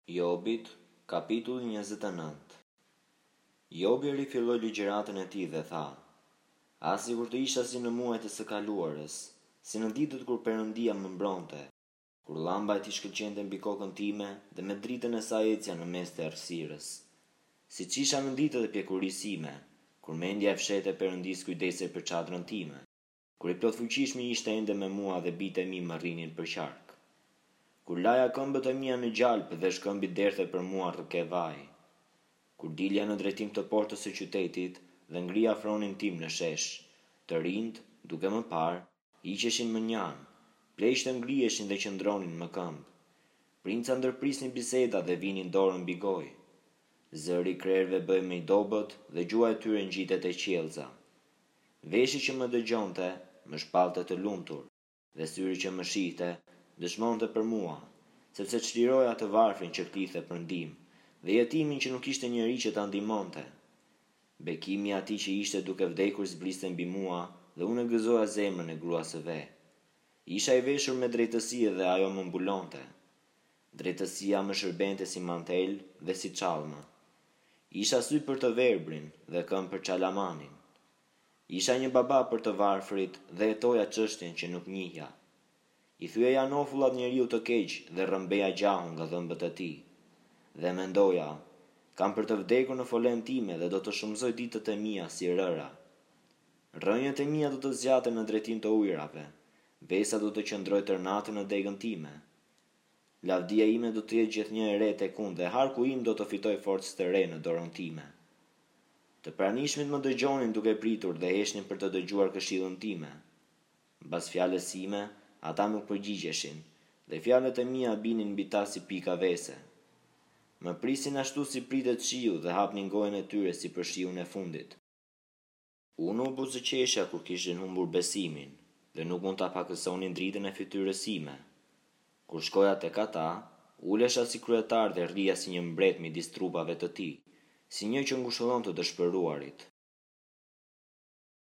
Jobit, kapitulli 29. Jobi rifilloi ligjëratën e tij dhe tha: "As sikur të isha si në muajt e së kaluarës, si në ditët kur Perëndia më mbronte, kur llamba e tij shkëlqente mbi kokën time dhe me dritën e saj ecja në mes të errësirës. Siç isha në ditët e pjekurisë sime, kur mendja e fshehtë e Perëndisë kujdesej për çadrën time, kur i plot fuqishmi ishte ende me mua dhe bijtë e mi më rrinin për qark. Kur laja këmbët e mia në gjalp dhe shkëmbi derdhe për mua rrëke vaj. Kur dilja në drejtim të portës së qytetit dhe ngrija afronin tim në shesh, të rinjt, duke më parë, hiqeshin më njanë, pleqtë ngriheshin dhe qëndronin më këmbë. Princa ndërprisnin biseda dhe vinin dorën mbi gojë. Zëri i krerëve bëhej më i dobët dhe gjua e tyre ngjitet e qiellza. Veshi që më dëgjonte më shpallte të lumtur, dhe syri që më shihte dëshmonte për mua, sepse çliroja të varfrin që klithe për ndihmë dhe jetimin që nuk ishte njeri që ta ndihmonte. Bekimi i atij që ishte duke vdekur zbriste mbi mua dhe unë gëzoja zemrën e gruas së vet. Isha i veshur me drejtësi dhe ajo më mbulonte. Drejtësia më shërbente si mantel dhe si çallmë. Isha sy për të verbrin dhe këmbë për çalamanin. Isha një baba për të varfrit dhe hetoja çështjen që nuk njihja. I thyeja nofullat njeriu të keq dhe rrëmbeja gjahun nga dhëmbët e tij. Dhe mendoja, kam për të vdekur në folen time dhe do të shumëzoj ditët e mia si rëra. Rrënjët e mia do të zgjaten në drejtim të ujrave, vesa do të qëndroj tër natën në degën time. Lavdia ime do të jetë gjithnjë e re tek unë dhe harku im do të fitoj forcë të re në dorën time. Të pranishmit më dëgjonin duke pritur dhe heshnin për të dëgjuar këshillën time. Mbas fjalës sime, ata nuk përgjigjeshin, dhe fjalët e mia binin mbi ta si pika vese. Më prisin ashtu si pritet shiu dhe hapnin gojën e tyre si për shiun e fundit. Unë u buzëqesha kur kishin humbur besimin dhe nuk mund ta pakësonin dritën e fytyrës sime. Kur shkoja tek ata, ulesha si kryetar dhe rria si një mbret midis trupave të tij, si një që ngushëllon të dëshpëruarit.